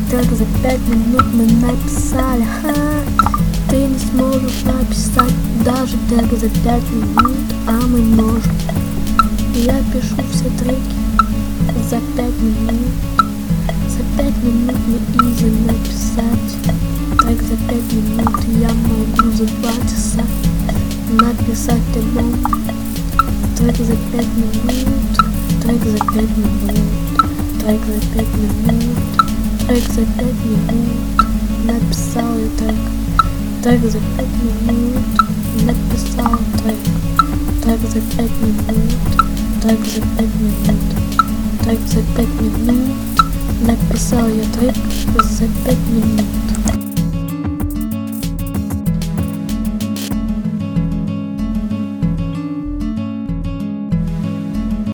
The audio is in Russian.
Так за 5 минут мы написали, ты не сможешь написать даже так за 5 минут, а мы можем. Я пишу все треки за 5 минут. За 5 минут мне изи написать. Трек за 5 минут я могу за 2 часа написать альбом. Трек за 5 минут, трек за 5 минут, трек за 5 минут, трек за 5 минут, написал я трек. Трек за 5 минут, написал трек. Трек за 5 минут, трек за 5 минут, трек за 5 минут, написал я трек за 5 минут.